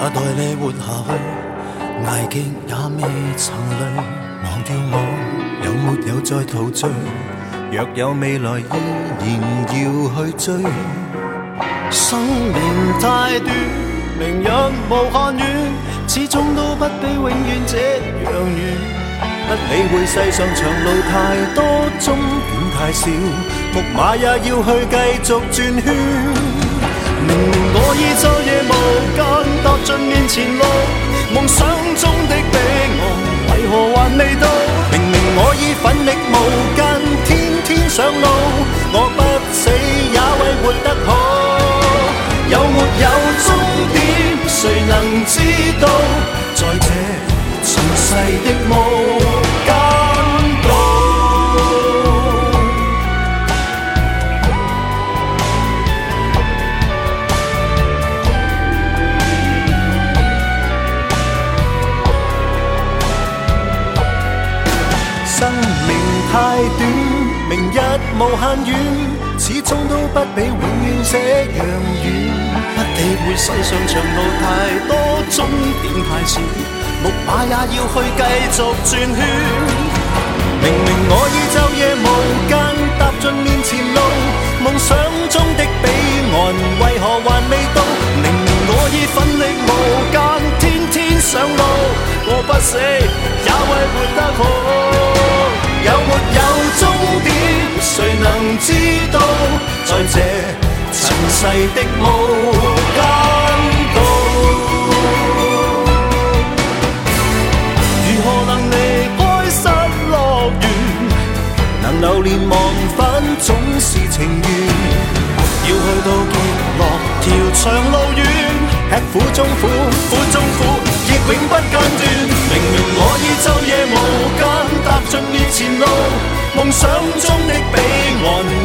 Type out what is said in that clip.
待你活下去，捱極也未曾累。忘掉我有沒有再陶醉？若有未來依然要去追。生命太短，明日無限遠，始終都不比永遠這樣遠。不理會世上長路太多，終點太少，木馬也要去繼續轉圈。明明我已晝夜無間踏盡面前路，夢想中的彼岸為何還未到？明明我已奮力無間，天天上路，我不死也為活得好。有沒有終點，誰能知道？在這塵世的無間道。生命太短，明日無限遠，始終都不比永遠這樣遠。不理會世上長路太多，終點太少，木馬也要去繼續轉圈。明明我已晝夜無間踏盡面前路，夢想中的彼岸為何還未到？明明我已奮力無間，天天上路，我不死也為活得好。有沒有終點，誰能知道？在這塵世的無間道，如何能離開失樂園？能流連忘返總是情緣，要去到結落條長路遠，吃苦中苦，苦中苦，亦永不間斷。明明我已晝夜無間踏盡面前路，夢想中的彼岸